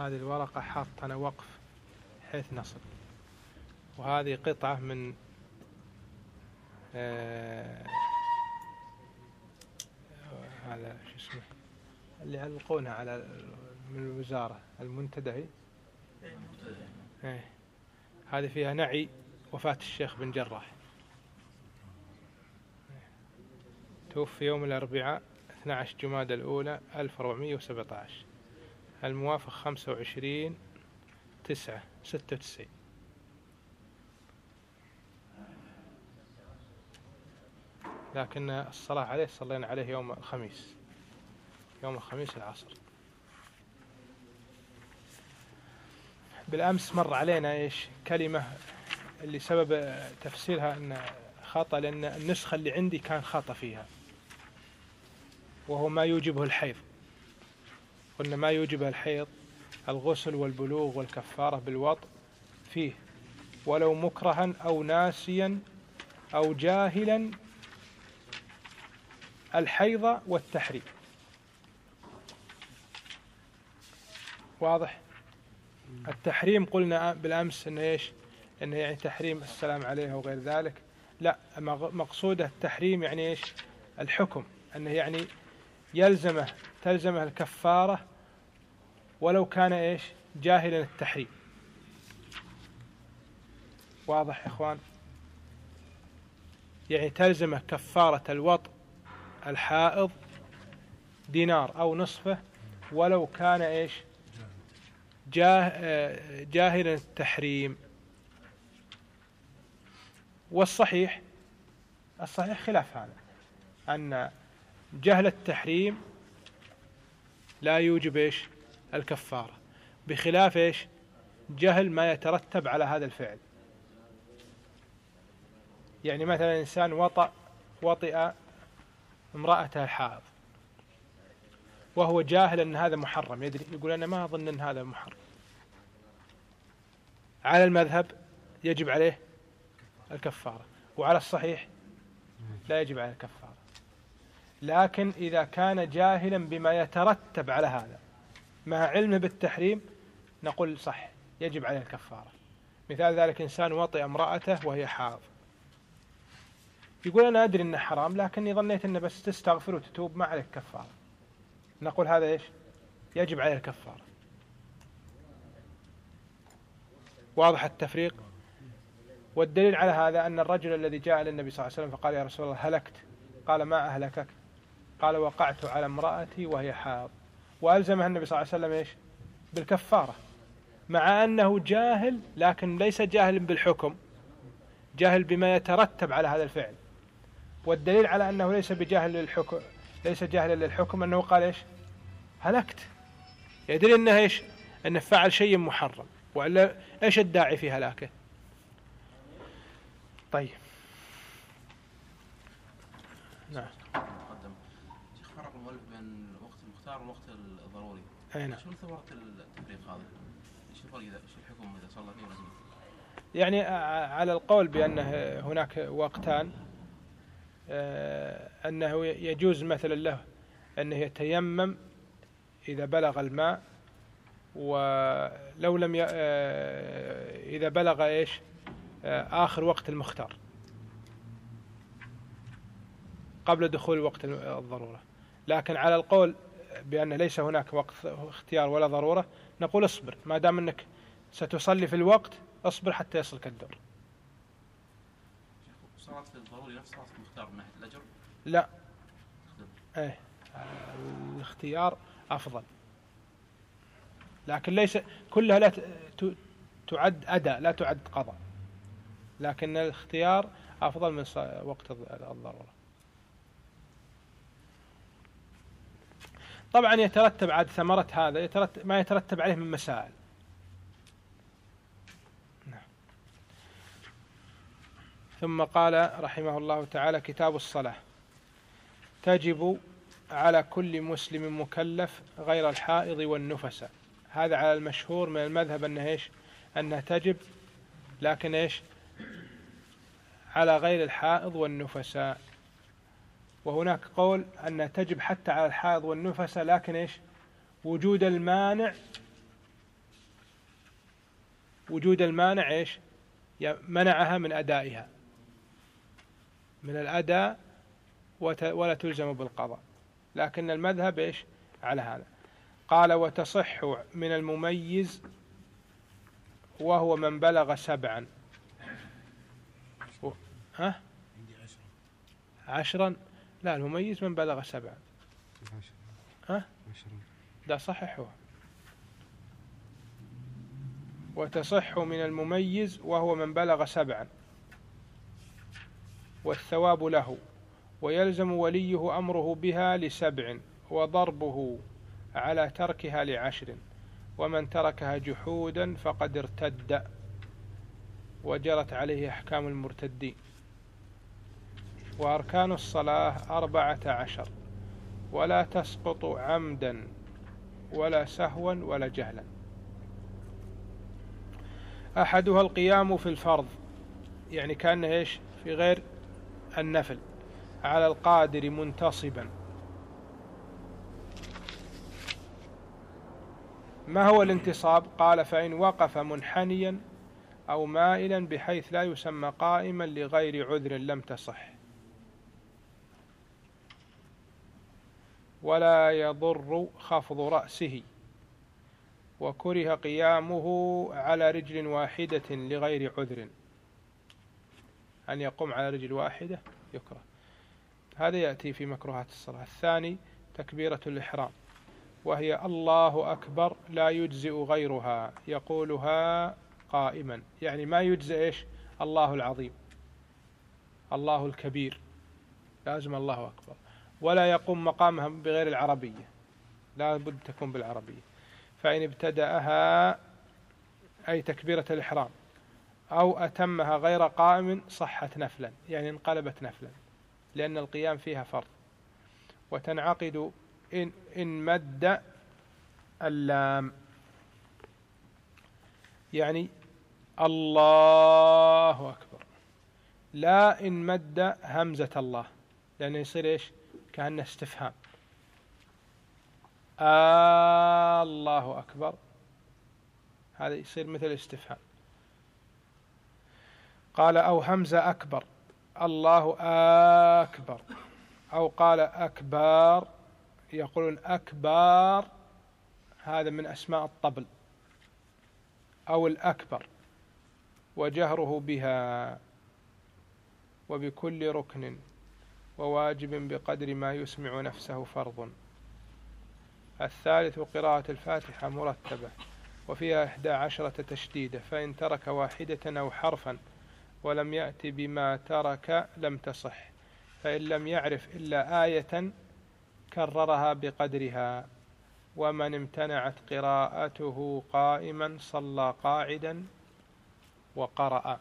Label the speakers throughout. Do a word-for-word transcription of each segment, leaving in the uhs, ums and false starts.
Speaker 1: هذه الورقة حاطنا وقف حيث نصل، وهذه قطعة من آه هذا شو اسمه اللي علقونها على من الوزارة المنتدى. ايه هذه فيها نعي وفاة الشيخ بن جراح، توفي يوم الأربعاء اثني عشر جمادى الأولى ألف وأربعمائة وسبعة عشر الموافق خمسة وعشرين تسعة ستة وتسعين. لكن الصلاة عليه صلينا عليه يوم الخميس، يوم الخميس العصر. بالأمس مر علينا إيش كلمة اللي سبب تفسيرها أن خطأ، لأن النسخة اللي عندي كان خطأ فيها، وهو ما يوجبه الحيض. قلنا ما يوجبه الحيض الغسل والبلوغ والكفارة بالوطء فيه، ولو مكرها أو ناسيا أو جاهلا الحيض والتحريم. واضح؟ التحريم قلنا بالأمس إنه إيش؟ إنه يعني تحريم السلام عليه وغير ذلك. لا، مقصوده التحريم يعني إيش؟ الحكم، أنه يعني يلزمه تلزمه الكفارة ولو كان إيش؟ جاهلا التحريم. واضح يا إخوان؟ يعني تلزمه كفارة الوطء الحائض دينار أو نصفه ولو كان إيش؟ جاه جاهلا التحريم. والصحيح الصحيح خلاف هذا، أن جهل التحريم لا يوجب إيش؟ الكفارة، بخلاف إيش؟ جهل ما يترتب على هذا الفعل. يعني مثلا إنسان وطأ وطئ امرأته الحائض وهو جاهل أن هذا محرم، يدري يقول أنا ما أظن أن هذا محرم، على المذهب يجب عليه الكفارة، وعلى الصحيح لا يجب عليه الكفارة. لكن إذا كان جاهلا بما يترتب على هذا مع علمه بالتحريم نقول صح يجب عليه الكفارة. مثال ذلك إنسان وطئ امرأته وهي حائض، يقول أنا أدري أنه حرام لكني ظنيت أنه بس تستغفر وتتوب ما عليك كفارة، نقول هذا إيش؟ يجب عليه الكفارة. واضح التفريق؟ والدليل على هذا أن الرجل الذي جاء للنبي صلى الله عليه وسلم فقال يا رسول الله هلكت، قال ما أهلكك؟ قال وقعت على امرأتي وهي حائض، وألزمها النبي صلى الله عليه وسلم إيش؟ بالكفارة، مع أنه جاهل، لكن ليس جاهل بالحكم، جاهل بما يترتب على هذا الفعل. والدليل على أنه ليس بجاهل للحكم، ليس جاهلا للحكم، أنه قال إيش؟ هلكت، يدري أنه إيش؟ أنه فعل شيء محرم، وإلا إيش الداعي في هلاكه؟ طيب نعم.
Speaker 2: تقدم شيخ فرق المؤلف بين الوقت المختار والوقت الضروري.
Speaker 1: أي نعم.
Speaker 2: شو ثمرة التفريق هذا؟ ايش الفرق اذا ايش الحكم اذا صلى فيه ولازم؟
Speaker 1: يعني على القول بأنه هناك وقتان، أنه يجوز مثلا له أنه يتيمم إذا بلغ الماء، ولو لم ي... إذا بلغ إيش آخر وقت المختار قبل دخول وقت الضرورة. لكن على القول بأن ليس هناك وقت اختيار ولا ضرورة نقول اصبر، ما دام أنك ستصلي في الوقت اصبر حتى يصلك الدور.
Speaker 2: صلاة في الضروري نفس صلاة المختار من ناحية الأجر؟
Speaker 1: لا، ايه الاختيار أفضل، لكن ليس كلها لا تعد أداء لا تعد قضاء، لكن الاختيار أفضل من وقت الضرورة. طبعا يترتب عاد ثمرة هذا يترتب ما يترتب عليه من مسائل. ثم قال رحمه الله تعالى كتاب الصلاة: تجب على كل مسلم مكلف غير الحائض والنفساء. هذا على المشهور من المذهب أنه إيش؟ أنها تجب، لكن إيش؟ على غير الحائض والنفساء. وهناك قول أنها تجب حتى على الحائض والنفساء، لكن إيش؟ وجود المانع وجود المانع إيش منعها من أدائها، من الأداء، ولا تلزم بالقضاء. لكن المذهب إيش على هذا. قال وتصح من المميز وهو من بلغ سبعا. ها عشرا؟ لا، المميز من بلغ سبعا. ها ده صححه. وتصح من المميز وهو من بلغ سبعا والثواب له، ويلزم وليه أمره بها لسبع، وضربه على تركها لعشر، ومن تركها جحودا فقد ارتد وجرت عليه أحكام المرتدين. وأركان الصلاة أربعة عشر، ولا تسقط عمدا ولا سهوا ولا جهلا. أحدها القيام في الفرض، يعني كان إيش في غير النفل، على القادر منتصبا. ما هو الانتصاب؟ قال فإن وقف منحنيا أو مائلا بحيث لا يسمى قائما لغير عذر لم تصح. ولا يضر خفض رأسه، وكره قيامه على رجل واحدة لغير عذر. أن يقوم على رجل واحدة يكره. هذا يأتي في مكروهات الصلاة. الثاني تكبيرة الإحرام، وهي الله أكبر لا يجزئ غيرها، يقولها قائما، يعني ما يجزئ إيش الله العظيم، الله الكبير، لازم الله أكبر، ولا يقوم مقامها بغير العربية، لا بد تكون بالعربية. فإن ابتدأها أي تكبيرة الإحرام أو أتمها غير قائم صحت نفلا، يعني انقلبت نفلا، لأن القيام فيها فرض. وتنعقد إن, إن مد اللام، يعني الله أكبر، لا إن مد همزة الله، لأنه يصير إيش كأنه استفهام. آه الله أكبر، هذا يصير مثل استفهام. قال أو همزة أكبر، الله أكبر، أو قال أكبر، يقولون أكبر هذا من أسماء الطبل، أو الأكبر، وجهره بها وبكل ركن وواجب بقدر ما يسمع نفسه فرض. الثالث قراءة الفاتحة مرتبة، وفيها إحدى عشرة تشديدة، فإن ترك واحدة أو حرفا ولم يأتي بما ترك لم تصح، فإن لم يعرف إلا آية كررها بقدرها. ومن امتنعت قراءته قائما صلى قاعدا وقرأ.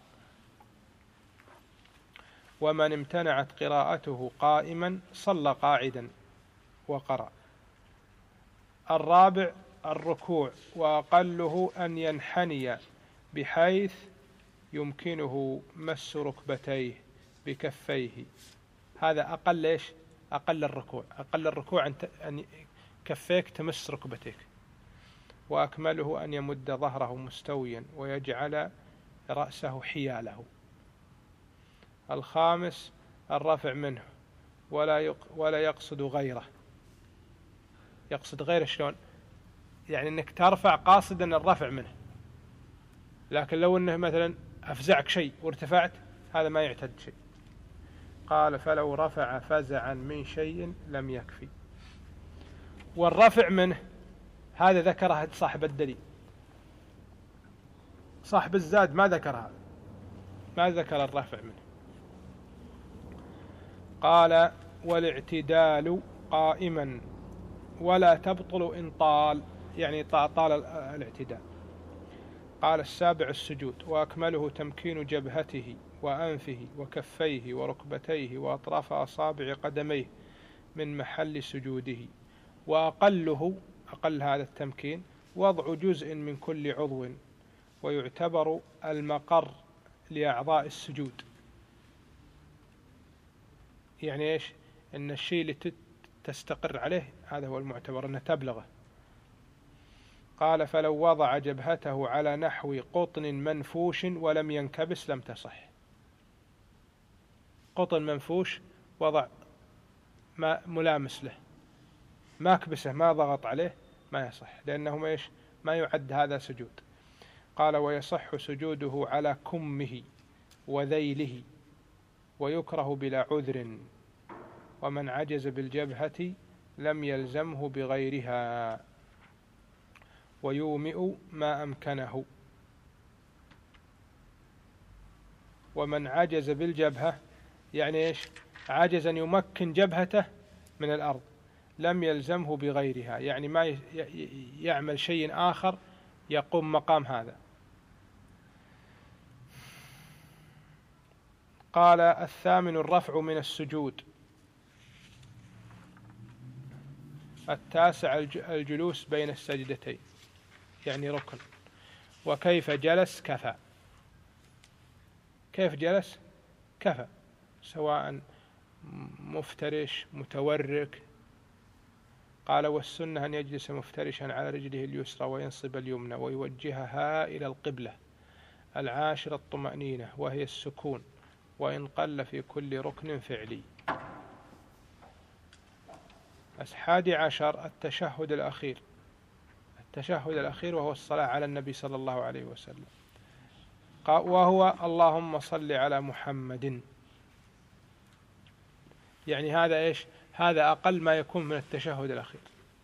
Speaker 1: ومن امتنعت قراءته قائما صلى قاعدا وقرأ. الرابع الركوع، وأقله أن ينحني بحيث يمكنه مس ركبتيه بكفيه. هذا أقل إيش؟ أقل الركوع. أقل الركوع أن كفيك تمس ركبتك. وأكمله أن يمد ظهره مستويا ويجعل رأسه حياله. الخامس الرفع منه، ولا ولا يقصد غيره. يقصد غيره شلون؟ يعني أنك ترفع قاصدا الرفع منه، لكن لو أنه مثلا أفزعك شيء وارتفعت هذا ما يعتد شيء. قال فلو رفع فزعا من شيء لم يكفي. والرفع منه هذا ذكرها صاحب الدليل، صاحب الزاد ما ذكر هذا، ما ذكر الرفع منه. قال والاعتدال قائما ولا تبطل إن طال، يعني طال الاعتدال. قال السابع السجود، وأكمله تمكين جبهته وأنفه وكفيه وركبتيه وأطراف أصابع قدميه من محل سجوده. وأقله، أقل هذا التمكين، وضع جزء من كل عضو، ويعتبر المقر لأعضاء السجود. يعني إيش؟ إن الشيء اللي تستقر عليه هذا هو المعتبر، أنه تبلغه. قال فلو وضع جبهته على نحو قطن منفوش ولم ينكبس لم تصح. قطن منفوش وضع ما ملامس له، ما كبسه، ما ضغط عليه، ما يصح، لأنه إيش؟ ما يعد هذا سجود. قال ويصح سجوده على كمه وذيله ويكره بلا عذر، ومن عجز بالجبهة لم يلزمه بغيرها، ويومئ ما أمكنه. ومن عجز بالجبهة يعني إيش؟ عجز أن يمكن جبهته من الأرض، لم يلزمه بغيرها، يعني ما يعمل شيء آخر يقوم مقام هذا. قال الثامن الرفع من السجود. التاسع الجلوس بين السجدتين، يعني ركن. وكيف جلس كفى، كيف جلس كفى، سواء مفترش متورك. قال والسنة أن يجلس مفترشا على رجله اليسرى وينصب اليمنى ويوجهها إلى القبلة. العاشر الطمأنينة وهي السكون، وإن قل في كل ركن فعلي. الحادي عشر التشهد الأخير. التشهد الأخير وهو الصلاة على النبي صلى الله عليه وسلم، وهو اللهم صل على محمد. يعني هذا إيش؟ هذا أقل ما يكون من التشهد الأخير،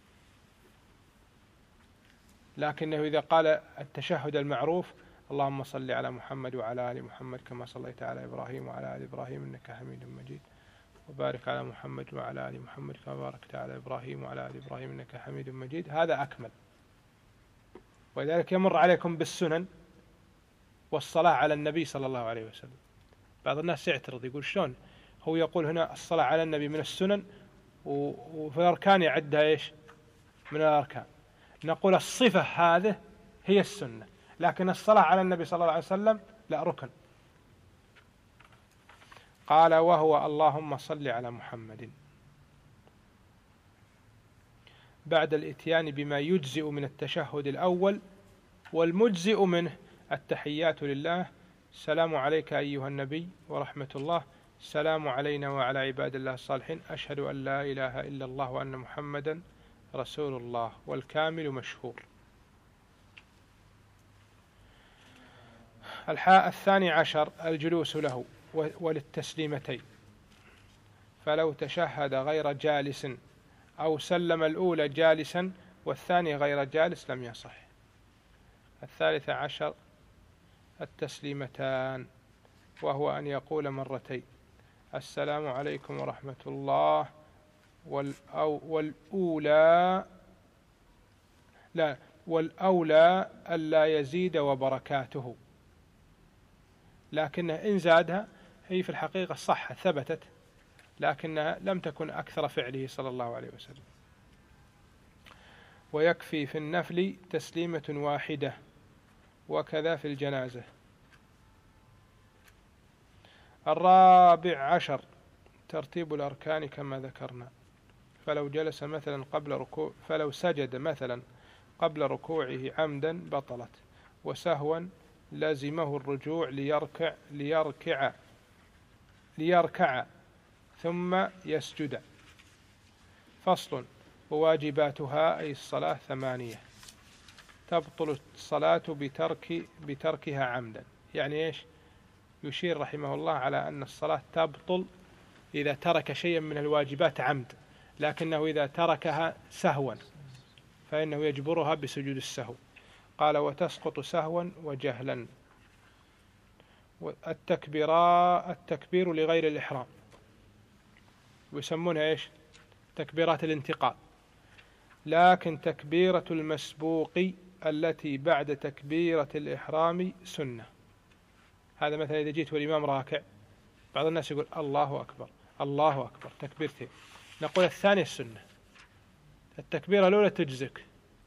Speaker 1: لكنه إذا قال التشهد المعروف اللهم صل على محمد وعلى آل محمد كما صليت على إبراهيم وعلى آل إبراهيم إنك حميد مجيد، وبارك على محمد وعلى آل محمد كما باركت على إبراهيم وعلى آل إبراهيم إنك حميد مجيد، هذا أكمل. ولذلك يمر عليكم بالسنن والصلاة على النبي صلى الله عليه وسلم. بعض الناس يعترض يقول شلون هو يقول هنا الصلاة على النبي من السنن وفي الأركان يعدها إيش من الأركان. نقول الصفة هذه هي السنة، لكن الصلاة على النبي صلى الله عليه وسلم لا، ركن. قال وهو اللهم صل على محمد بعد الإتيان بما يجزئ من التشهد الأول، والمجزئ منه التحيات لله، السلام عليك أيها النبي ورحمة الله، السلام علينا وعلى عباد الله الصالحين، أشهد أن لا إله إلا الله وأن محمدا رسول الله، والكامل مشهور. الحاء الثاني عشر الجلوس له وللتسليمتين، فلو تشهد غير جالس أو سلم الأولى جالسا والثاني غير جالس لم يصح. الثالث عشر التسليمتان، وهو أن يقول مرتين السلام عليكم ورحمة الله، والأولى لا والأولى ألا يزيد وبركاته، لكنه إن زادها هي في الحقيقة صح ثبتت، لكنها لم تكن أكثر فعله صلى الله عليه وسلم. ويكفي في النفل تسليمة واحدة، وكذا في الجنازة. الرابع عشر ترتيب الأركان كما ذكرنا، فلو جلس مثلا قبل ركوع فلو سجد مثلا قبل ركوعه عمدا بطلت، وسهوا لازمه الرجوع ليركع ليركع ليركع ثم يسجد. فصل. وواجباتها أي الصلاة ثمانية، تبطل الصلاة بترك بتركها عمدا. يعني إيش؟ يشير رحمه الله على أن الصلاة تبطل إذا ترك شيئا من الواجبات عمد، لكنه إذا تركها سهوا فإنه يجبرها بسجود السهو. قال وتسقط سهوا وجهلا. التكبيرات التكبير لغير الإحرام ويسمونها إيش؟ تكبيرات الانتقال، لكن تكبيرة المسبوق التي بعد تكبيرة الإحرام سنة. هذا مثلا إذا جيت والإمام راكع بعض الناس يقول الله أكبر الله أكبر تكبيرتين، نقول الثانية السنة، التكبيرة الأولى تجزك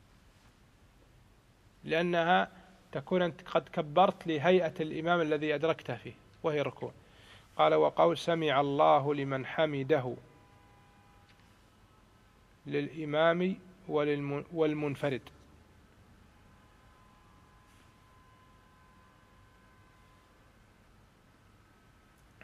Speaker 1: لأنها تكون أنت قد كبرت لهيئة الإمام الذي أدركته فيه وهي ركوع. قال وقول سمع الله لمن حمده للإمام والمنفرد،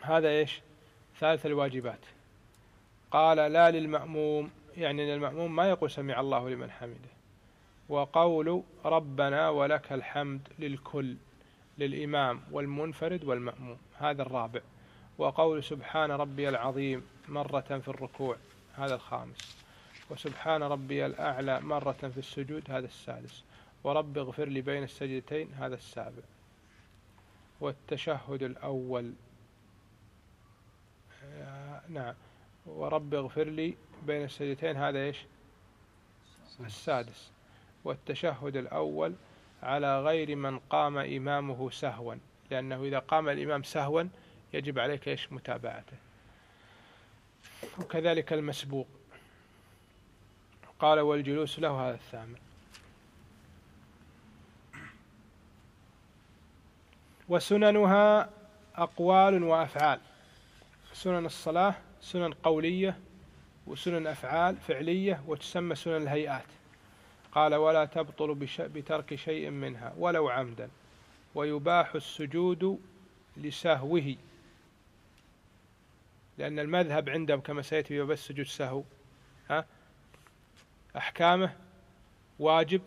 Speaker 1: هذا إيش؟ ثالث الواجبات. قال لا للمأموم، يعني أن المأموم ما يقول سمع الله لمن حمده. وقول ربنا ولك الحمد للكل، للإمام والمنفرد والمأموم، هذا الرابع. وقول سبحان ربي العظيم مرة في الركوع، هذا الخامس. وسبحان ربي الأعلى مرة في السجود، هذا السادس. ورب اغفر لي بين السجدتين، هذا السابع. والتشهد الأول آه نعم، ورب اغفر لي بين السجدتين، هذا إيش؟ السادس. والتشهد الأول على غير من قام إمامه سهوا، لأنه إذا قام الإمام سهوا يجب عليك إيش؟ متابعته. وكذلك المسبوق. قال والجلوس له، هذا الثامن. وسننها أقوال وأفعال. سنن الصلاة سنن قولية وسنن أفعال فعلية، وتسمى سنن الهيئات. قال ولا تبطل بترك شيء منها ولو عمدا، ويباح السجود لسهوه، لأن المذهب عندهم كما سيأتي يباح سجود سهو، ها أحكامه واجب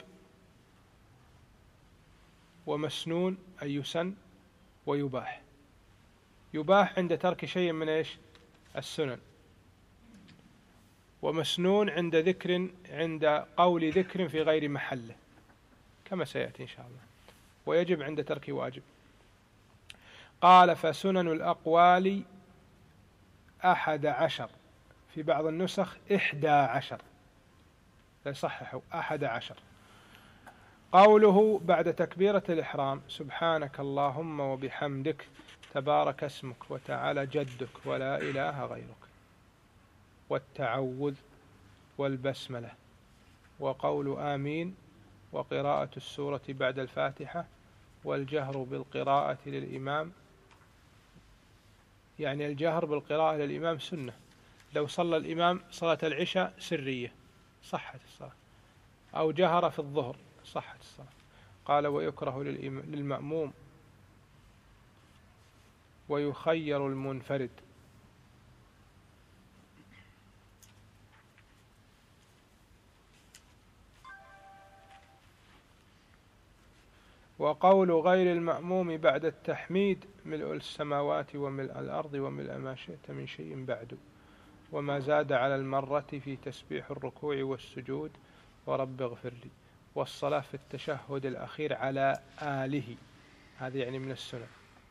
Speaker 1: ومسنون أي يسن ويباح. يباح عند ترك شيء من إيش؟ السنن، ومسنون عند ذكر عند قول ذكر في غير محله كما سيأتي إن شاء الله، ويجب عند ترك واجب. قال فسنن الأقوال أحد عشر، في بعض النسخ إحدى عشر، يصححوا أحد عشر. قوله بعد تكبيرة الإحرام سبحانك اللهم وبحمدك تبارك اسمك وتعالى جدك ولا إله غيرك، والتعوذ والبسملة، وقول آمين، وقراءة السورة بعد الفاتحة، والجهر بالقراءة للإمام. يعني الجهر بالقراءة للإمام سنة، لو صلى الإمام صلاة العشاء سرية صحت الصلاة، أو جهر في الظهر صحت الصلاة. قال ويكره للمأموم ويخير المنفرد. وقول غير المأموم بعد التحميد ملء السماوات وملء الأرض وملء ما شئت من شيء بعد، وما زاد على المرة في تسبيح الركوع والسجود ورب اغفر لي. والصلاة في التشهد الأخير على آله، هذا يعني من السنة.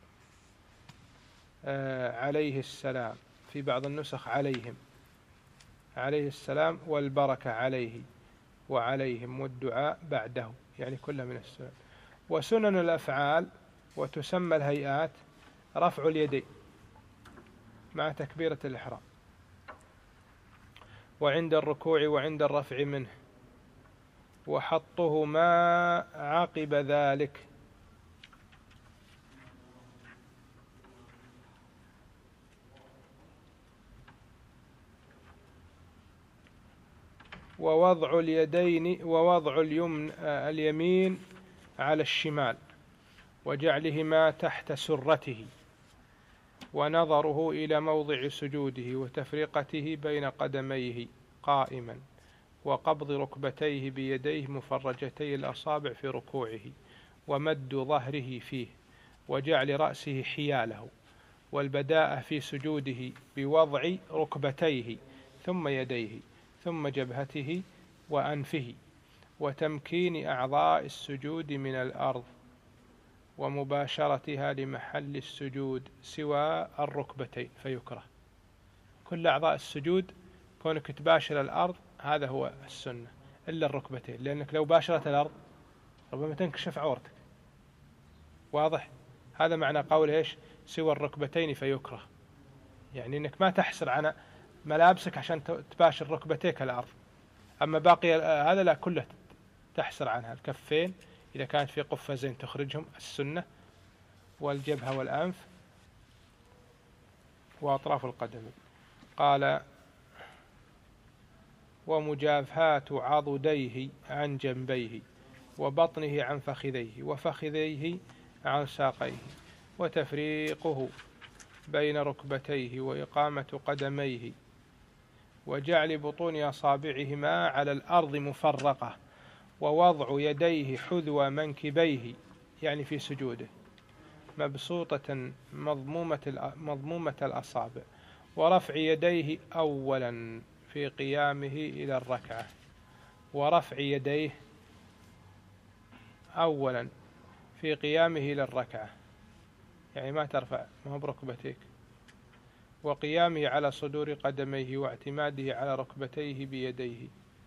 Speaker 1: آه عليه السلام، في بعض النسخ عليهم، عليه السلام والبركة عليه وعليهم، والدعاء بعده، يعني كلها من السنة. وسنن الأفعال وتسمى الهيئات رفع اليدين مع تكبيرة الإحرام، وعند الركوع وعند الرفع منه، وحطهما عقب ذلك. ووضع اليدين ووضع اليمن اليمين على الشمال، وجعلهما تحت سرته، ونظره إلى موضع سجوده، وتفرقته بين قدميه قائما، وقبض ركبتيه بيديه مفرجتي الأصابع في ركوعه، ومد ظهره فيه، وجعل رأسه حياله، والبداءة في سجوده بوضع ركبتيه ثم يديه ثم جبهته وأنفه، وتمكين أعضاء السجود من الأرض، ومباشرتها لمحل السجود سوى الركبتين فيكره. كل أعضاء السجود كونك تباشر الأرض هذا هو السنة، إلا الركبتين، لأنك لو باشرت الأرض ربما تنكشف عورتك. واضح؟ هذا معنى قول إيش؟ سوى الركبتين فيكره، يعني أنك ما تحسر على ملابسك عشان تباشر ركبتيك الأرض. أما باقي هذا لا، كله تحسر عنها، الكفين إذا كانت في قفازين تخرجهم السنة، والجبهة والأنف وأطراف القدم. قال ومجافهات عضديه عن جنبيه، وبطنه عن فخذيه، وفخذيه عن ساقيه، وتفريقه بين ركبتيه وإقامة قدميه وجعل بطون أصابعهما على الأرض مفرقة ووضع يديه حذو منكبيه يعني في سجوده مبسوطة مضمومة مضمومة الأصابع ورفع يديه أولا في قيامه إلى الركعة ورفع يديه أولا في قيامه إلى الركعة يعني ما ترفع ما هو بركبتيك وقيامه على صدور قدميه واعتماده على ركبتيه بيديه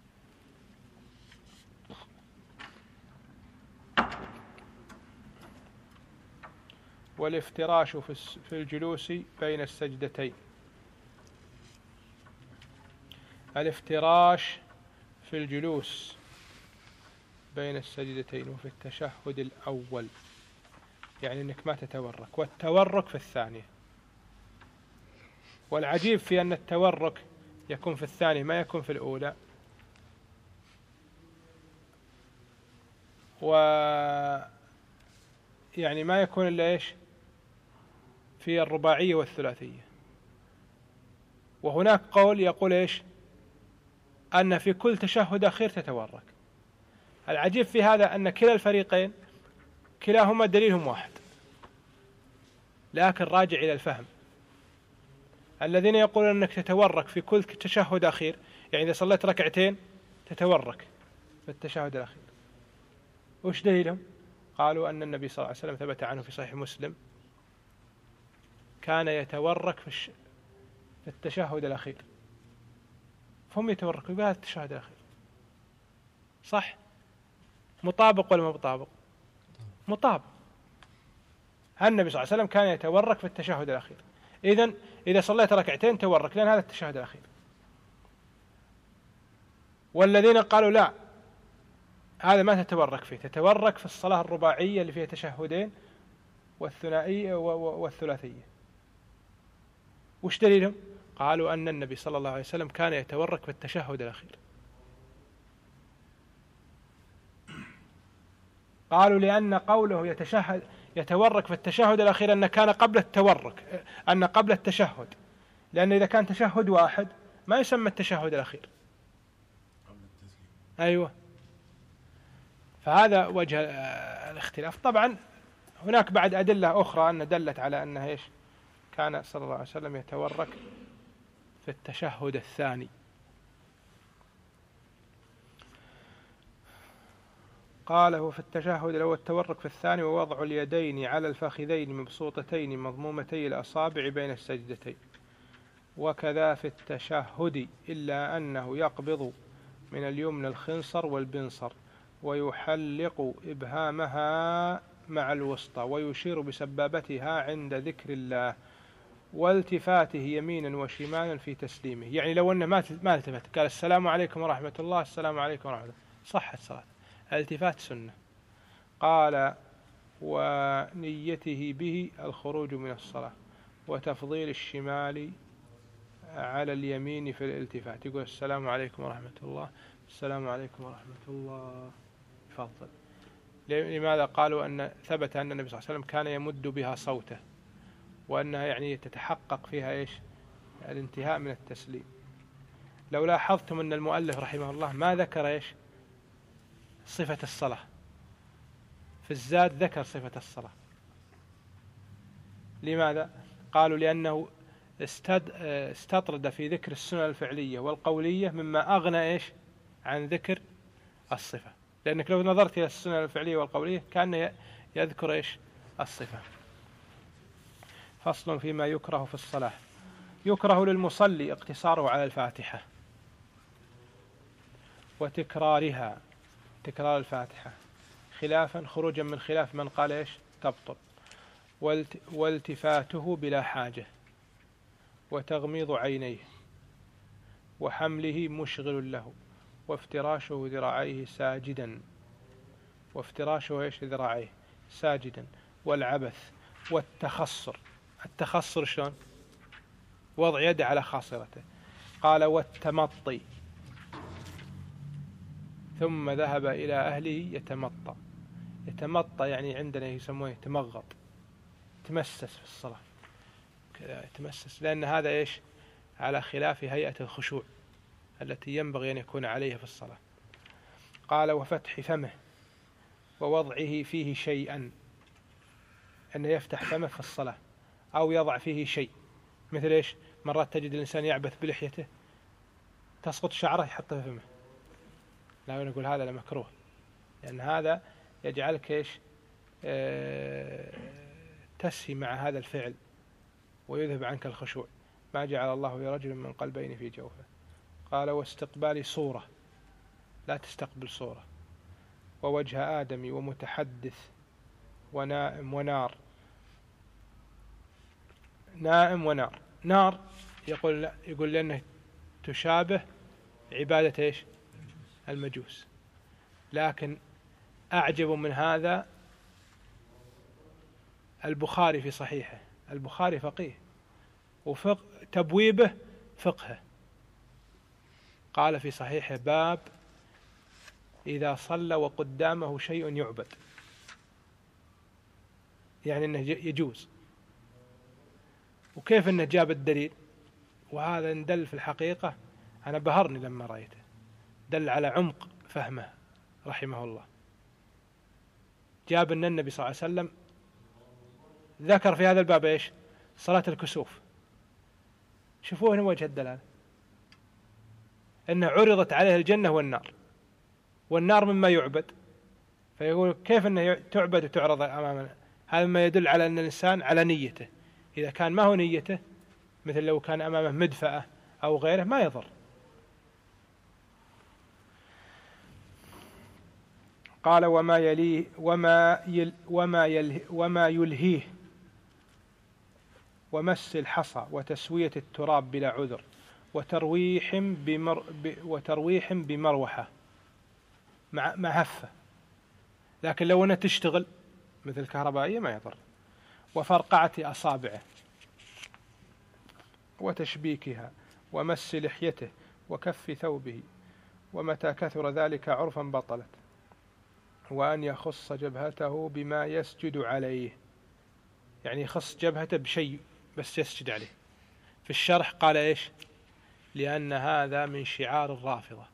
Speaker 1: والافتراش في الجلوس بين السجدتين الافتراش في الجلوس بين السجدتين وفي التشهد الأول يعني أنك ما تتورك والتورك في الثانية والعجيب في أن التورك يكون في الثانية ما يكون في الأولى و يعني ما يكون إلا إيش في الرباعية والثلاثية وهناك قول يقول إيش أن في كل تشهد أخير تتورك العجيب في هذا أن كلا الفريقين كلاهما دليلهم واحد لكن راجع إلى الفهم الذين يقولون أنك تتورك في كل تشهد أخير يعني إذا صليت ركعتين تتورك في التشهد الأخير وش دليلهم؟ قالوا أن النبي صلى الله عليه وسلم ثبت عنه في صحيح مسلم كان يتورك في التشهد الأخير فهم يتوركوا بهذا التشهد الأخير صح؟ مطابق ولا ما مطابق؟ مطابق النبي صلى الله عليه وسلم كان يتورك في التشهد الأخير إذن إذا صليت ركعتين تورك لأن هذا التشهد الأخير والذين قالوا لا هذا ما تتورك فيه تتورك في الصلاة الرباعية اللي فيها تشهدين والثنائية والثلاثية وش دليلهم؟ قالوا أن النبي صلى الله عليه وسلم كان يتورك في التشهد الأخير قالوا لأن قوله يتشهد يتورك في التشهد الأخير أن كان قبل التورك أن قبل التشهد لأن إذا كان تشهد واحد ما يسمى التشهد الأخير أيوة فهذا وجه الاختلاف طبعا هناك بعد أدلة أخرى أن دلت على أنه إيش كان صلى الله عليه وسلم يتورك في التشهد الثاني قاله في التشهد الأول التورك في الثاني ووضع اليدين على الفخذين مبسوطتين مضمومتي الأصابع بين السجدتين وكذا في التشهد إلا أنه يقبض من اليمنى الخنصر والبنصر ويحلق إبهامها مع الوسطى ويشير بسبابتها عند ذكر الله والتفاته يمينا وشمالا في تسليمه يعني لو أنه ما ما التفت قال السلام عليكم ورحمة الله السلام عليكم ورحمة الله صحت صلاة الالتفات سنة قال ونيته به الخروج من الصلاة وتفضيل الشمال على اليمين في الالتفات يقول السلام عليكم ورحمة الله السلام عليكم ورحمة الله يفضل لماذا قالوا أن ثبت أن النبي صلى الله عليه وسلم كان يمد بها صوته وأنها يعني تتحقق فيها إيش الانتهاء من التسليم لو لاحظتم أن المؤلف رحمه الله ما ذكر إيش صفة الصلاة في الزاد ذكر صفة الصلاة لماذا قالوا لأنه استطرد في ذكر السنن الفعلية والقولية مما أغنى إيش عن ذكر الصفة لأنك لو نظرت إلى السنن الفعلية والقولية كان يذكر إيش الصفة فصل فيما يكره في الصلاة يكره للمصلي اقتصاره على الفاتحة وتكرارها تكرار الفاتحة خلافا خروجا من خلاف من قال إيش تبطل والتفاته بلا حاجة وتغميض عينيه وحمله مشغل له وافتراشه ذراعيه ساجدا وافتراشه إيش ذراعيه ساجدا والعبث والتخصر التخصر شلون وضع يده على خاصرته قال والتمطي ثم ذهب إلى أهله يتمطى يتمطى يعني عندنا يسمونه يتمغط تمسس في الصلاة يتمسس، لأن هذا إيش على خلاف هيئة الخشوع التي ينبغي أن يكون عليها في الصلاة. قال وفتح فمه ووضعه فيه شيئا، أنه يفتح فمه في الصلاة أو يضع فيه شيء، مثل إيش؟ مرات تجد الإنسان يعبث بلحيته تسقط شعره يحطه في فمه، لا نقول هذا لمكروه، لأن هذا يجعلك إيش اه تسهي مع هذا الفعل ويذهب عنك الخشوع. ما جعل الله لرجل من قلبين في جوفه. قال واستقبال صورة، لا تستقبل صورة، ووجه آدمي ومتحدث ونائم ونار. نائم ونار، نار يقول يقول لأنه تشابه عبادة إيش المجوس، لكن أعجب من هذا البخاري في صحيحه، البخاري فقيه وفقه تبويبه فقهه، قال في صحيحه باب إذا صلى وقدامه شيء يعبد، يعني أنه يجوز. وكيف أنه جاب الدليل؟ وهذا ندل في الحقيقة، أنا بهرني لما رأيته، دل على عمق فهمه رحمه الله. جاب أن النبي صلى الله عليه وسلم ذكر في هذا الباب إيش؟ صلاة الكسوف. شوفوه هنا وجه الدلالة، أنه عرضت عليه الجنة والنار، والنار مما يعبد، فيقول كيف أنه تعبد وتعرض أمامنا؟ هذا ما يدل على أن الإنسان على نيته، إذا كان ما هو نيته، مثل لو كان أمامه مدفأة أو غيره ما يضر. قال وما يليه وما يل وما يله وما يلهيه ومس الحصى وتسوية التراب بلا عذر وترويح بمر وترويح بمروحة مع مع هفة، لكن لو أنها تشتغل مثل الكهربائية ما يضر. وفرقعة أصابعه وتشبيكها ومس لحيته وكف ثوبه، ومتى كثر ذلك عرفا بطلت. وأن يخص جبهته بما يسجد عليه، يعني يخص جبهته بشيء بس يسجد عليه. في الشرح قال إيش؟ لأن هذا من شعار الرافضة،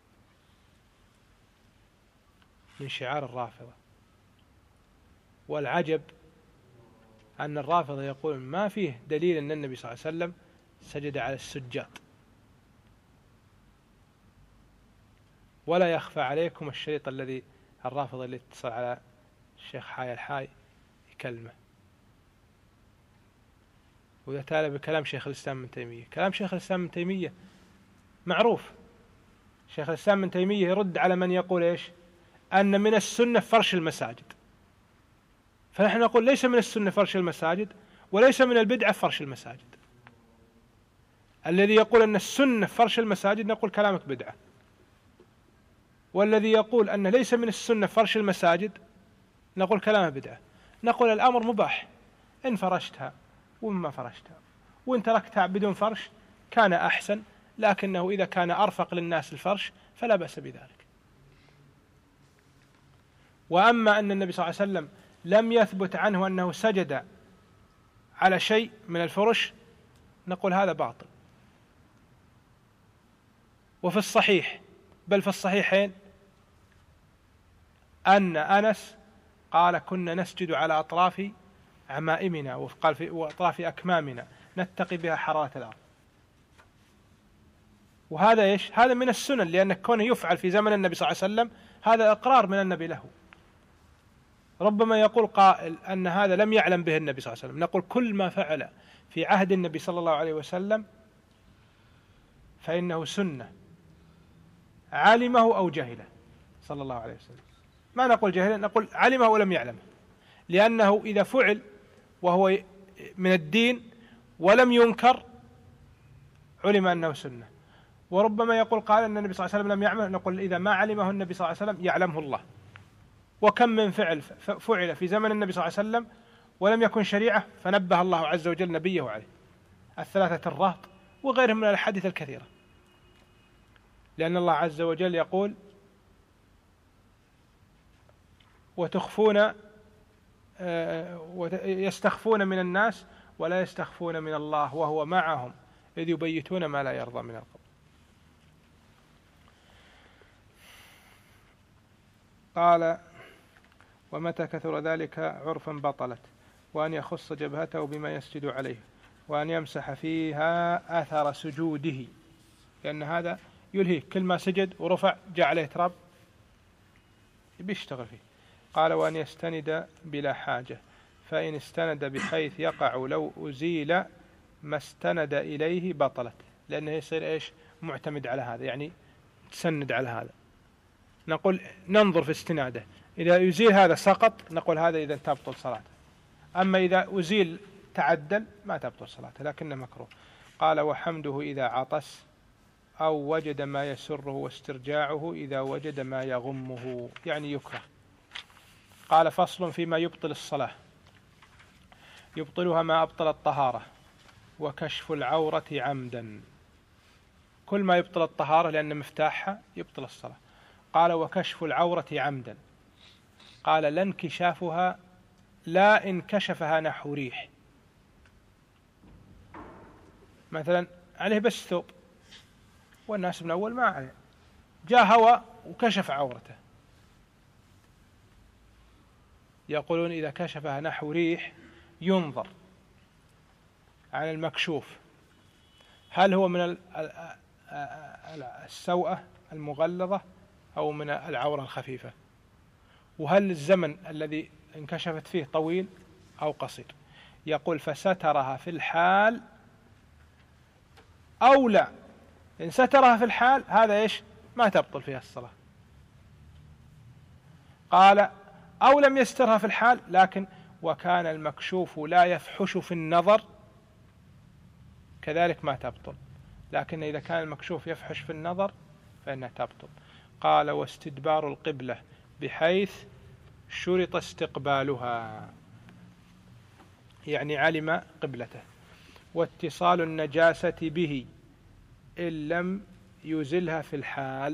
Speaker 1: من شعار الرافضة. والعجب أن الرافضة يقول ما فيه دليل أن النبي صلى الله عليه وسلم سجد على السجاد. ولا يخفى عليكم الشريط الذي الرافضة اللي اتصل على الشيخ حاي الحاي يكلمه، وإذا تالى بكلام شيخ الإسلام ابن تيمية. كلام شيخ الإسلام ابن تيمية معروف، شيخ الإسلام ابن تيمية يرد على من يقول إيش؟ أن من السنة فرش المساجد. فنحن نقول ليس من السنة فرش المساجد، وليس من البدعة فرش المساجد. الذي يقول أن السنة فرش المساجد نقول كلامك بدعة، والذي يقول أن ليس من السنة فرش المساجد نقول كلامه بدعة. نقول الأمر مباح، إن فرشتها وما فرشتها، وإن تركتها بدون فرش كان أحسن، لكنه إذا كان أرفق للناس الفرش فلا بأس بذلك. وأما أن النبي صلى الله عليه وسلم لم يثبت عنه أنه سجد على شيء من الفرش نقول هذا باطل. وفي الصحيح بل في الصحيحين أن أنس قال كنا نسجد على أطراف عمائمنا، وقال في وأطراف أكمامنا نتقي بها حرارة الأرض. وهذا إيش؟ هذا من السنن، لأن كونه يفعل في زمن النبي صلى الله عليه وسلم هذا إقرار من النبي له. ربما يقول قائل أن هذا لم يعلم به النبي صلى الله عليه وسلم، نقول كل ما فعل في عهد النبي صلى الله عليه وسلم فإنه سنة، علمه أو جهله صلى الله عليه وسلم. ما نقول جهله، نقول علمه ولم يعلمه، لأنه إذا فعل وهو من الدين ولم ينكر علم أنه سنة. وربما يقول قال أن النبي صلى الله عليه وسلم لم يعمل، نقول إذا ما علمه النبي صلى الله عليه وسلم يعلمه الله. وكم من فعل فعل في زمن النبي صلى الله عليه وسلم ولم يكن شريعة فنبه الله عز وجل نبيه عليه، الثلاثة الرهط وغيرهم من الحديث الكثيرة. لأن الله عز وجل يقول وتخفون يستخفون من الناس ولا يستخفون من الله وهو معهم إذ يبيتون ما لا يرضى من القول. قال ومتى كثر ذلك عرفا بطلت، وأن يخص جبهته بما يسجد عليه، وأن يمسح فيها أثر سجوده، لأن هذا يلهيه، كل ما سجد ورفع جاء عليه تراب بيشتغل فيه. قال وأن يستند بلا حاجة، فإن استند بحيث يقع لو أزيل ما استند إليه بطلت، لأنه يصير إيش معتمد على هذا، يعني تسند على هذا. نقول ننظر في استناده، إذا يزيل هذا سقط نقول هذا إذا تبطل صلاته، أما إذا أزيل تعدل ما تبطل صلاته لكنه مكروه. قال وحمده إذا عطس أو وجد ما يسره، واسترجاعه إذا وجد ما يغمه، يعني يكره. قال فصل فيما يبطل الصلاة. يبطلها ما أبطل الطهارة، وكشف العورة عمدا. كل ما يبطل الطهارة لأن مفتاحها يبطل الصلاة. قال وكشف العورة عمدا، قال لا انكشافها، لا انكشفها نحو ريح، مثلا عليه بس ثوب والناس من أول ما عليه، جاء هواء وكشف عورته، يقولون إذا كشفها نحو ريح ينظر عن المكشوف هل هو من السوءة المغلظة أو من العورة الخفيفة، وهل الزمن الذي انكشفت فيه طويل أو قصير. يقول فسترها في الحال أو لا. إن سترها في الحال هذا إيش ما تبطل فيها الصلاة. قال أو لم يسترها في الحال لكن وكان المكشوف لا يفحش في النظر كذلك ما تبطل، لكن إذا كان المكشوف يفحش في النظر فإنها تبطل. قال واستدبار القبلة بحيث شرط استقبالها، يعني علم قبلته، واتصال النجاسة به إن لم يزلها في الحال،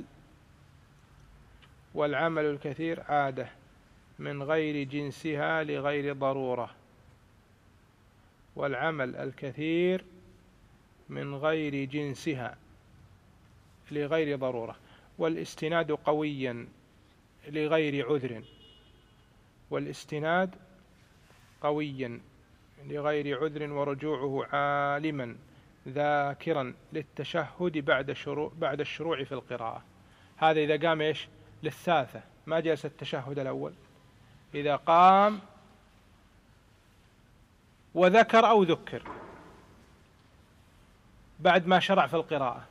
Speaker 1: والعمل الكثير عادة من غير جنسها لغير ضرورة، والعمل الكثير من غير جنسها لغير ضرورة، والاستناد قويا لغير عذر، والاستناد قويا لغير عذر، ورجوعه عالما ذاكرا للتشهد بعد شروع بعد الشروع في القراءة. هذا إذا قام إيش للثالثة ما جلس التشهد الأول، إذا قام وذكر أو ذكر بعد ما شرع في القراءة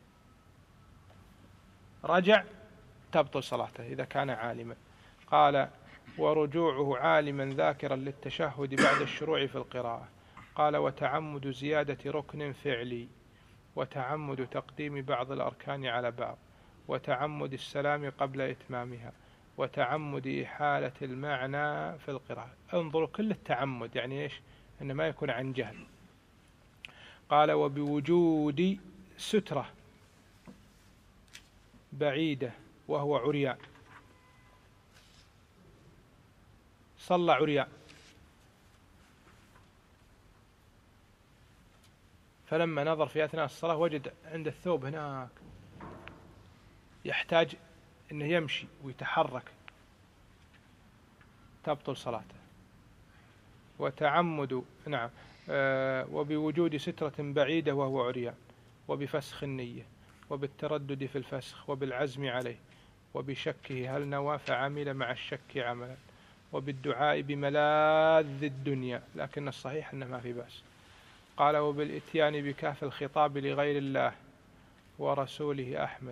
Speaker 1: رجع تبطل صلاته إذا كان عالما. قال ورجوعه عالما ذاكرا للتشهد بعد الشروع في القراءة. قال وتعمد زيادة ركن فعلي، وتعمد تقديم بعض الأركان على بعض، وتعمد السلام قبل إتمامها، وتعمد إحالة المعنى في القراءة. انظروا كل التعمد يعني إيش إنه ما يكون عن جهل. قال وبوجود سترة بعيدة وهو عريان، صلى عريان فلما نظر في أثناء الصلاة وجد عند الثوب هناك يحتاج أنه يمشي ويتحرك تبطل صلاته. وتعمد نعم آه وبوجود سترة بعيدة وهو عريان، وبفسخ النية، وبالتردد في الفسخ، وبالعزم عليه، وبشكه هل نوى فعمل مع الشك عملا، وبالدعاء بملاذ الدنيا، لكن الصحيح أنه ما في بأس. قال وبالإتيان بكاف الخطاب لغير الله ورسوله أحمد،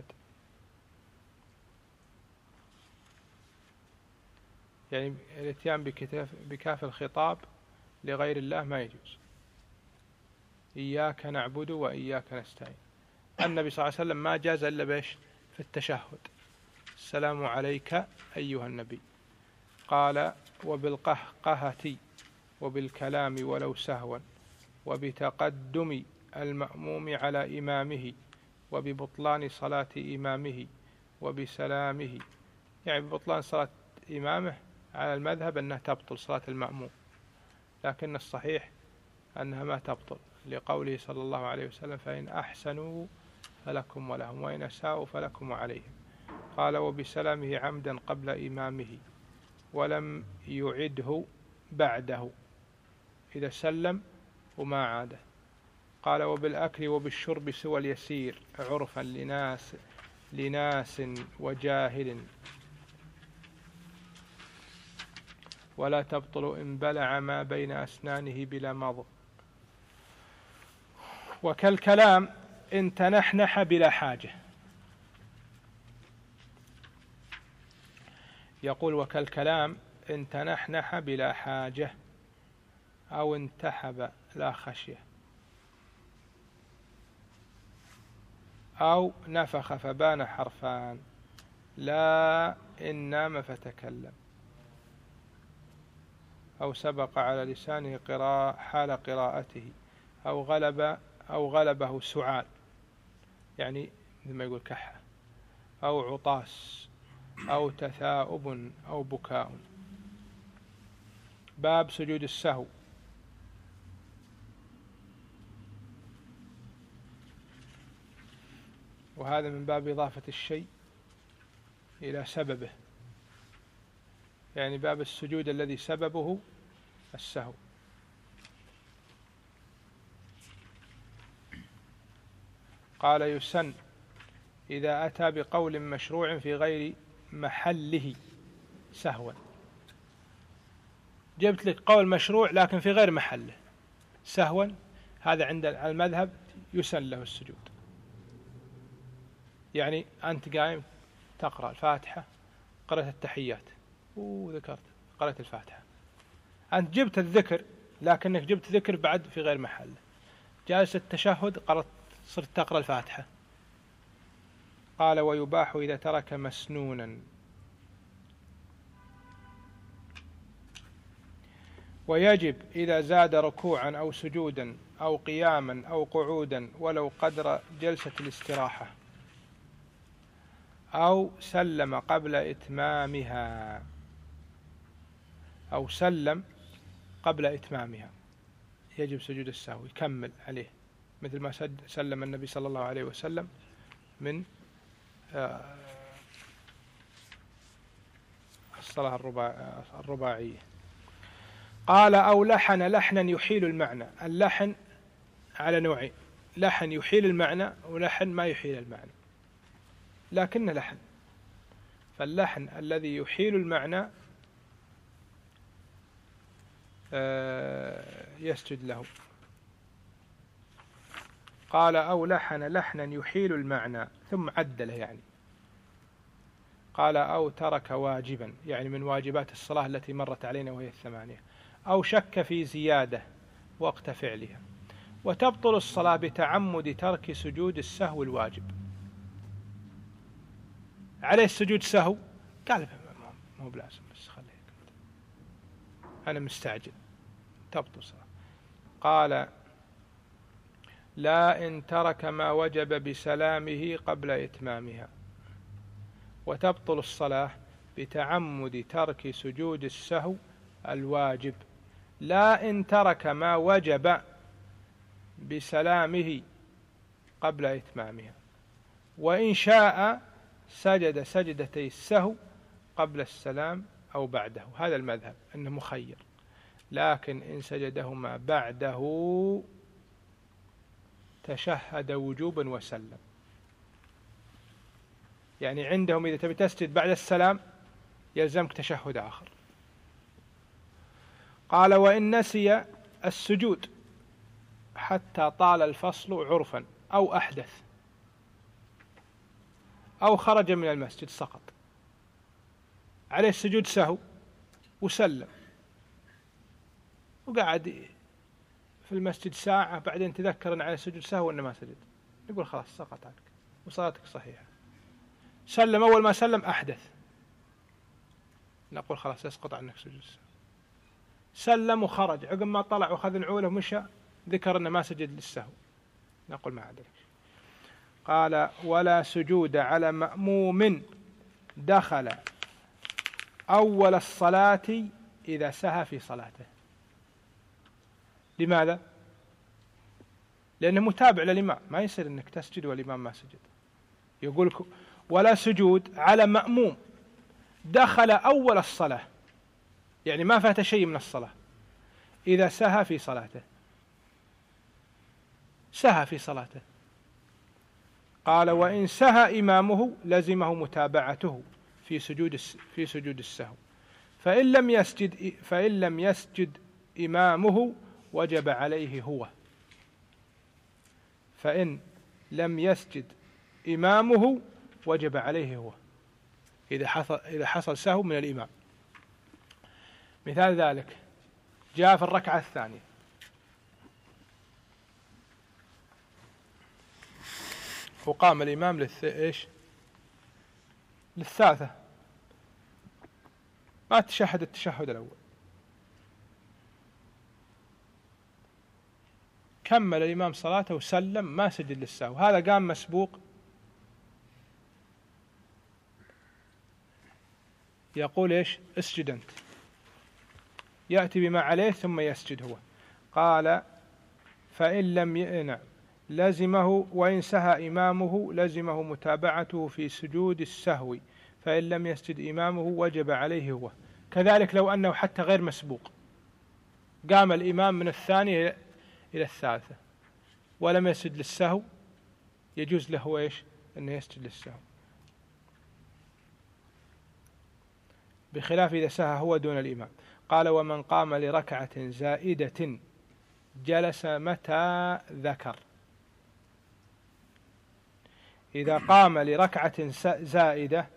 Speaker 1: يعني الإتيان بكاف الخطاب لغير الله ما يجوز. إياك نعبد وإياك نستعين. النبي صلى الله عليه وسلم ما جاز إلا بيش في التشهد السلام عليك أيها النبي. قال وبالقهقهة وبالكلام ولو سهوا، وبتقدم المأموم على إمامه، وببطلان صلاة إمامه، وبسلامه، يعني ببطلان صلاة إمامه على المذهب أنها تبطل صلاة المأموم، لكن الصحيح أنها ما تبطل، لقوله صلى الله عليه وسلم: فإن أحسنوا فلكم ولهم، وإن أساءوا فلكم وعليهم. قال: وبسلامه عمدا قبل إمامه ولم يعده بعده، إذا سلم وما عاده. قال: وبالأكل وبالشرب سوى اليسير عرفا لناس لناس وجاهل، ولا تبطل إن بلع ما بين أسنانه بلا مضغ. وكالكلام إن تنحنح بلا حاجة. يقول: وكالكلام إن تنحنح بلا حاجة أو انتحب لا خشية، أو نفخ فبان حرفان، لا إن نام فتكلم، أو سبق على لسانه قراءة حال قراءته، أو غلب أو غلبه سعال، يعني مثل ما يقول كحة، أو عطاس، أو تثاؤب، أو بكاء. باب سجود السهو. وهذا من باب إضافة الشيء إلى سببه، يعني باب السجود الذي سببه السهو. قال: يسن إذا أتى بقول مشروع في غير محله سهوا. جبت لك قول مشروع لكن في غير محله سهوا، هذا عند المذهب يسن له السجود. يعني أنت قائم تقرأ الفاتحة، قرأت التحيات وذكرت قرأت الفاتحة، أنت جبت الذكر لكنك جبت ذكر بعد في غير محله. جالس التشهد قرأت صرت تقرأ الفاتحة. قال: ويباح إذا ترك مسنونا. ويجب إذا زاد ركوعا أو سجودا أو قياما أو قعودا ولو قدر جلسة الاستراحة، أو سلم قبل إتمامها أو سلم قبل إتمامها، يجب سجود السهو، يكمل عليه، مثل ما سلم النبي صلى الله عليه وسلم من الصلاة الرباعية. قال: أو لحن لحنا يحيل المعنى. اللحن على نوعين: لحن يحيل المعنى ولحن ما يحيل المعنى، لكن لحن. فاللحن الذي يحيل المعنى يسجد له. قال: أو لحن لحنا يحيل المعنى ثم عدله، يعني قال: أو ترك واجبا، يعني من واجبات الصلاة التي مرت علينا وهي الثمانية، أو شك في زيادة وقت فعلها. وتبطل الصلاة بتعمد ترك سجود السهو الواجب. عليه السجود سهو، قال مو بلازم، بس خليه أنا مستعجل، تبطل الصلاة. قال: لا إن ترك ما وجب بسلامه قبل إتمامها. وتبطل الصلاة بتعمد ترك سجود السهو الواجب، لا إن ترك ما وجب بسلامه قبل إتمامها، وإن شاء سجد سجدتي السهو قبل السلام أو بعده. هذا المذهب أنه مخير، لكن إن سجدهما بعده تشهد وجوبا وسلم. يعني عندهم إذا تبي تسجد بعد السلام يلزمك تشهد آخر. قال: وإن نسي السجود حتى طال الفصل عرفا أو أحدث أو خرج من المسجد سقط. عليه السجود سهو وسلم، وقعد في المسجد ساعة، بعدين تذكر أن عليه السجود سهو وأنه ما سجد، نقول خلاص سقط عنك وصلاتك صحيحة. سلم، أول ما سلم أحدث، نقول خلاص يسقط عنك سجود السهو. سلم وخرج، عقب ما طلع وخذ نعوله ومشى ذكر أنه ما سجد للسهو، نقول ما عدلك. قال: ولا سجود على مأموم دخل أول الصلاة إذا سهى في صلاته. لماذا؟ لأنه متابع للإمام، ما يصير أنك تسجد والإمام ما سجد. يقول ولا سجود على مأموم دخل أول الصلاة، يعني ما فات شيء من الصلاة، إذا سهى في صلاته، سهى في صلاته. قال وإن سهى إمامه لزمه متابعته في سجود في سجود السهو، فإن لم يسجد فإن لم يسجد إمامه وجب عليه هو. فإن لم يسجد إمامه وجب عليه هو إذا حصل إذا حصل سهو من الإمام. مثال ذلك جاء في الركعة الثانية، وقام الإمام للث... إيش؟ للثالثة، ما تشهد التشهد الأول، كمل الإمام صلاته وسلم ما سجد للسهو، هذا قام مسبوق، يقول إيش؟ اسجد أنت، يأتي بما عليه ثم يسجد هو. قال فإن لم ينع لزمه، وإن سهى إمامه لزمه متابعته في سجود السهو، فإن لم يسجد إمامه وجب عليه هو. كذلك لو أنه حتى غير مسبوق، قام الإمام من الثانية إلى الثالثة ولم يسجد للسهو، يجوز له إيش؟ أنه يسجد للسهو، بخلاف إذا سهى هو دون الإمام. قال ومن قام لركعة زائدة جلس متى ذكر. إذا قام لركعة زائدة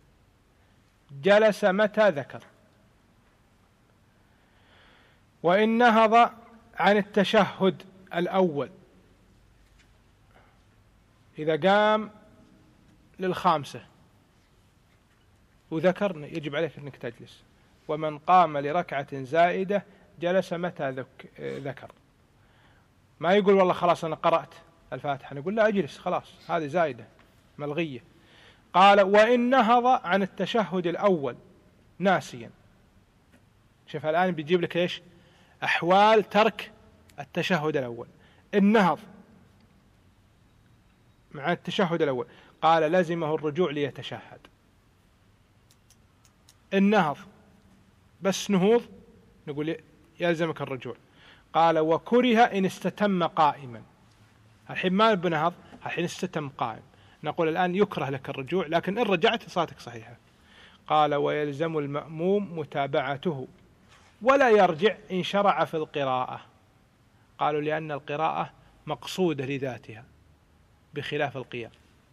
Speaker 1: جلس متى ذكر، وإن نهض عن التشهد الأول، إذا قام للخامسة وذكر يجب عليك أنك تجلس. ومن قام لركعة زائدة جلس متى ذكر، ما يقول والله خلاص أنا قرأت الفاتحة، نقول لا اجلس خلاص هذه زائدة ملغية. قال وإن نهض عن التشهد الأول ناسيا. شوف الآن بيجيب لك إيش؟ أحوال ترك التشهد الأول. النهض مع التشهد الأول، قال لزمه الرجوع ليتشهد. النهض بس نهوض نقول يلزمك الرجوع. قال وكره إن استتم قائما. الحين ما بنهض، الحين استتم قائم، نقول الآن يكره لك الرجوع، لكن إن رجعت صلاتك صحيحة. قال ويلزم المأموم متابعته ولا يرجع إن شرع في القراءة. قالوا لأن القراءة مقصودة لذاتها بخلاف القيام،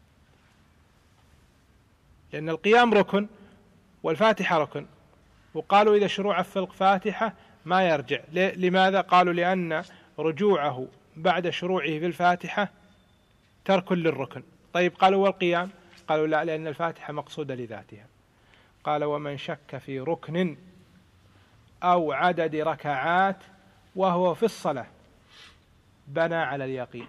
Speaker 1: لأن القيام ركن والفاتحة ركن، وقالوا إذا شروع في الفاتحة ما يرجع. لماذا؟ قالوا لأن رجوعه بعد شروعه في الفاتحة ترك للركن. طيب قالوا والقيام؟ قالوا لا، لأن الفاتحة مقصودة لذاتها. قال ومن شك في ركن أو عدد ركعات وهو في الصلاة بنى على اليقين.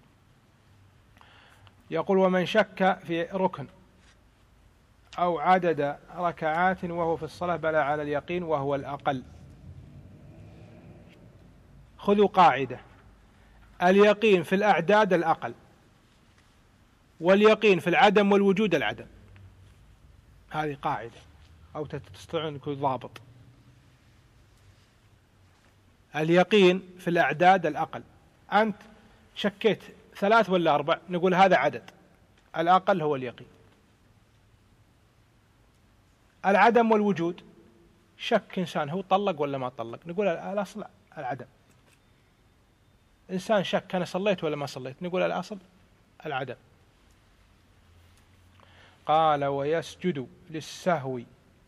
Speaker 1: يقول ومن شك في ركن أو عدد ركعات وهو في الصلاة بنى على اليقين وهو الأقل. خذوا قاعدة: اليقين في الأعداد الأقل، واليقين في العدم والوجود العدم. هذه قاعدة أو تستطيعون أن ضابط. اليقين في الأعداد الأقل، أنت شكيت ثلاث ولا أربع، نقول هذا عدد، الأقل هو اليقين. العدم والوجود، شك إنسان هو طلق ولا ما طلق، نقول الأصل العدم. إنسان شك أنا صليت ولا ما صليت، نقول الأصل العدم. قال ويسجد للسهو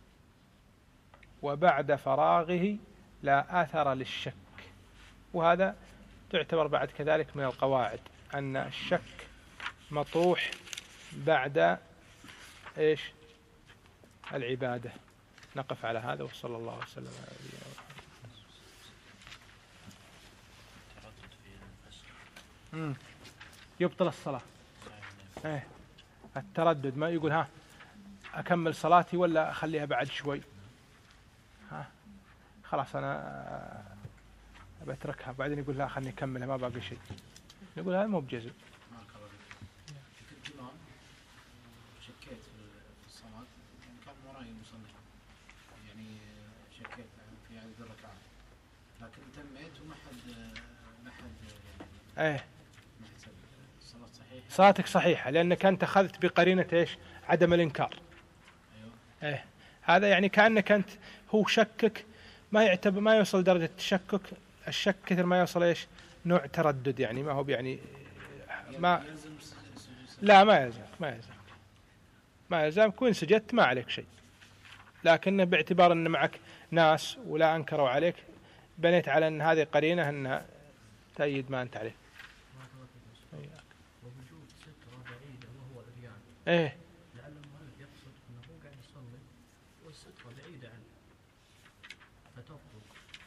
Speaker 1: وبعد فراغه لا أثر للشك. وهذا تعتبر بعد كذلك من القواعد، أن الشك مطروح بعد إيش؟ العبادة. نقف على هذا، وصلى الله وسلم على نبينا محمد. يبطل الصلاة. ايه التردد، ما يقول ها أكمل صلاتي ولا أخليها بعد شوي، ها خلاص أنا بتركها، بعدين يقول لا خلني أكملها ما باقي شيء. نقول هذا مو بجزم.
Speaker 3: كنت إمام شكيت في الصلاة كان وراي مصلي يعني شكيت في هذه الركعات لكن تميت وما حد ما حد يعني
Speaker 1: ايه
Speaker 3: ما حسب الصلاة صحيحة.
Speaker 1: صلاتك صحيحة لأنك أنت أخذت بقرينة إيش؟ عدم الإنكار.
Speaker 3: أيوه.
Speaker 1: ايه هذا يعني كأنك أنت هو شكك ما يعتبر ما يوصل درجة التشكك، الشك كثر ما يوصل إيش؟ نوع تردد يعني ما هو يعني ما لا ما يلزم ما يلزم ما يلزم كون سجدت ما عليك شيء، لكن باعتبار أن معك ناس ولا أنكروا عليك بنيت على أن هذه قرينة أنها تأيد ما أنت عليه.
Speaker 4: ووجود سترة بعيدة وهو عريان.
Speaker 1: إيه
Speaker 4: لعل المؤلف يقصد أنه هو قاعد يصلي والسترة بعيدة عنه فتفضل.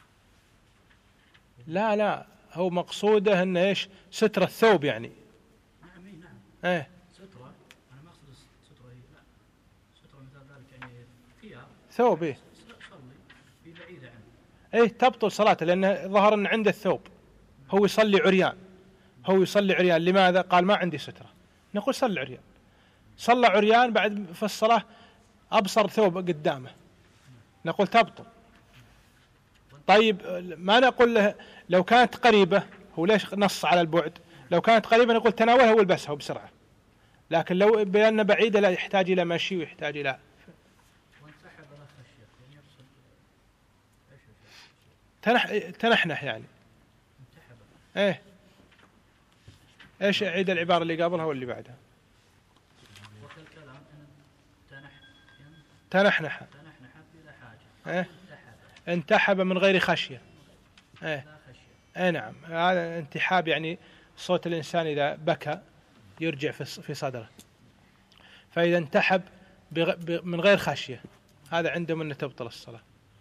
Speaker 1: لا لا هو مقصوده أن إيش؟ ستر الثوب يعني.
Speaker 4: نعم إيه نعم.
Speaker 1: إيه
Speaker 4: سترة أنا ما أقصد سترة هي لا سترة مثل ذلك يعني فيها
Speaker 1: ثوب. إيه
Speaker 4: صلي في بعيدة عنه.
Speaker 1: إيه تبطل صلاته لأنه ظهر أن عنده الثوب، هو يصلي عريان، هو يصلي عريان. لماذا؟ قال ما عندي سترة. نقول صلي عريان. صلى عريان بعد في الصلاة أبصر ثوب قدامه، نقول تبطل. طيب ما نقول له لو كانت قريبة، هو ليش نص على البعد؟ لو كانت قريبة نقول تناولها والبسها بسرعة، لكن لو بأن بعيدة لا يحتاج إلى مشي ويحتاج إلى
Speaker 4: وانسحب على خشية يعني يقصد ايش
Speaker 1: تنح تنحنح يعني.
Speaker 4: انتحب.
Speaker 1: ايه ايش عيد العبارة اللي قبلها واللي بعدها؟
Speaker 4: وفي الكلام ان تنح
Speaker 1: تنحنح.
Speaker 4: تنحنح بلا حاجة.
Speaker 1: ايه انتحب من غير خشية. ايه
Speaker 4: لا خشية.
Speaker 1: ايه نعم هذا انتحاب يعني صوت الإنسان إذا بكى يرجع في في صدره، فإذا انتحب من غير خشية هذا عندهم أن تبطل الصلاة.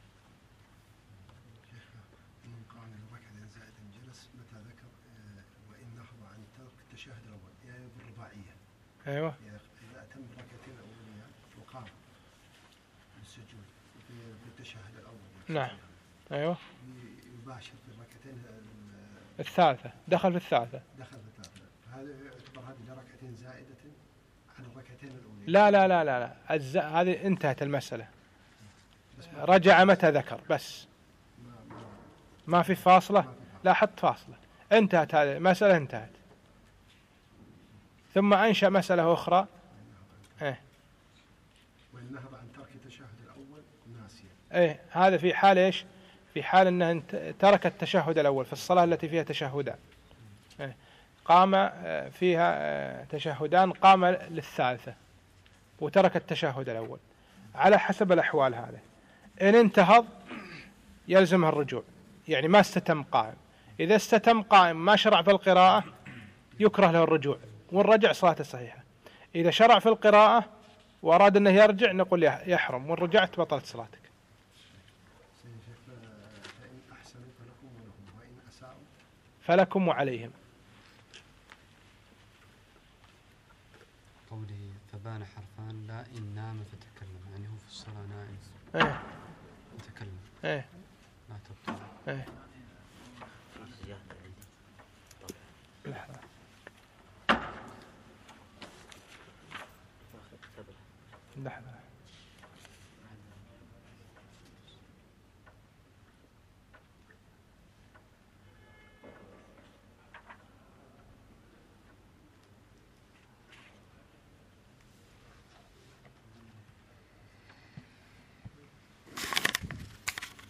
Speaker 5: من قال الركعتين زائدا جلس متى ذكر وإن نهض عن ترك التشهد الأول يعني بالرباعية.
Speaker 1: أيوة.
Speaker 5: إذا أتم الركعتين الأولية وقام بالسجود في التشهد الأول.
Speaker 1: نعم. أيوة.
Speaker 5: يباشر في الركعتين
Speaker 1: الثالثة دخل في الثالثة.
Speaker 5: دخل في الثالثة هذا يعتبر هذه ركعتين زائدة عن الركعتين الأولى.
Speaker 1: لا لا لا لا لا الز... هذه انتهت المسألة. رجع متى ذكر بس
Speaker 5: ما, ما,
Speaker 1: ما في فاصلة. لا حط فاصلة. انتهت هذه المسألة انتهت. ثم أنشأ مسألة أخرى. ايه
Speaker 5: وإن نهض عن ترك التشهد الأول ناسيا.
Speaker 1: ايه هذا في حال ايش؟ في حال انه ترك التشهد الأول في الصلاة التي فيها تشهدان. إيه؟ قام فيها تشهدان قام للثالثة وترك التشهد الأول على حسب الأحوال. هذا إن انتهض يلزمه الرجوع يعني ما استتم قائم. إذا استتم قائم ما شرع في القراءة يكره له الرجوع والرجع صلاته صحيحة. إذا شرع في القراءة وأراد أنه يرجع نقول يحرم وإن رجعت بطلت صلاتك.
Speaker 5: فإن أحسنوا فلكم ولهم وإن أساءوا
Speaker 1: فلكم وعليهم.
Speaker 6: قوله فبان حرفان لا إن نام فتكلم يعني هو في الصلاة نائم.
Speaker 1: ايه
Speaker 6: تكلم.
Speaker 1: ايه
Speaker 6: لا تبطل.
Speaker 1: ايه لحظة. لحظة.